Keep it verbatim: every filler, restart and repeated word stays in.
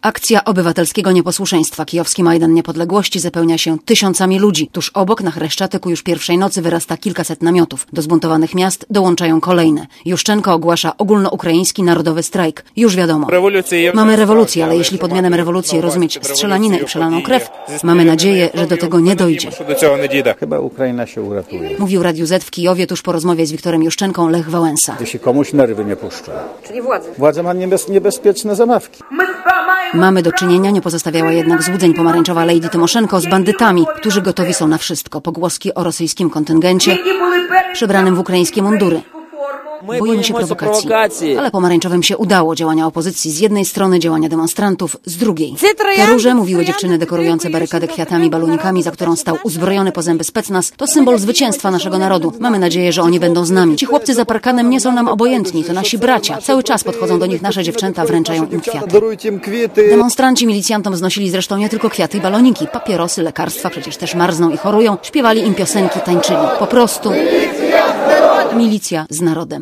Akcja obywatelskiego nieposłuszeństwa. Kijowski Majdan Niepodległości zapełnia się tysiącami ludzi. Tuż obok na Chreszczatyku już pierwszej nocy wyrasta kilkaset namiotów. Do zbuntowanych miast dołączają kolejne. Juszczenko ogłasza ogólnoukraiński narodowy strajk. Już wiadomo. Mamy rewolucję, ale jeśli pod mianem rewolucji rozumieć strzelaninę i przelaną krew, mamy nadzieję, że do tego nie dojdzie. Chyba Ukraina się uratuje. Mówił Radiu Z w Kijowie tuż po rozmowie z Wiktorem Juszczenką Lech Wałęsa. Jeśli komuś nerwy nie puszczą. Czyli władza. Władza ma niebez, niebezpieczne zamawki. Mamy do czynienia, nie pozostawiała jednak złudzeń pomarańczowa Lady Tymoszenko, z bandytami, którzy gotowi są na wszystko. Pogłoski o rosyjskim kontyngencie przebranym w ukraińskie mundury. Boimy się prowokacji, ale pomarańczowym się udało. Działania opozycji z jednej strony, działania demonstrantów z drugiej. Te róże, mówiły dziewczyny dekorujące barykady kwiatami, balonikami, za którą stał uzbrojony po zęby specnaz, to symbol zwycięstwa naszego narodu. Mamy nadzieję, że oni będą z nami. Ci chłopcy za parkanem nie są nam obojętni, to nasi bracia. Cały czas podchodzą do nich nasze dziewczęta, wręczają im kwiaty. Demonstranci milicjantom znosili zresztą nie tylko kwiaty i baloniki, papierosy, lekarstwa, przecież też marzną i chorują, śpiewali im piosenki, tańczyli. Po prostu milicja z narodem.